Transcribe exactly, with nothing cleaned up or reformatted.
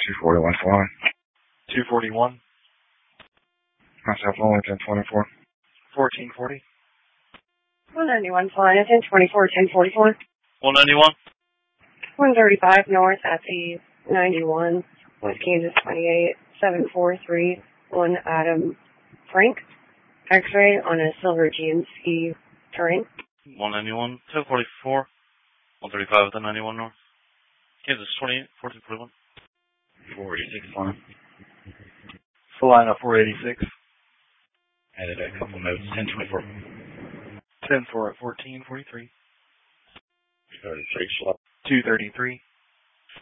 two forty-one flying. two forty-one. Myself only ten twenty-four. fourteen forty. one ninety-one flying at ten twenty-four, ten forty-four. one ninety-one. one thirty-five north at the ninety-one, West Kansas twenty-eight, seven four three one Adam Frank. X-ray on a silver G M C terrain. one ninety-one, ten forty-four. one thirty-five at the ninety-one north. Kansas twenty-eight, fourteen forty-one. four eighty-six flying. Flying at four eighty-six. Added a couple notes. ten twenty-four. ten four at fourteen forty-three. thirty-three slot. two thirty-three.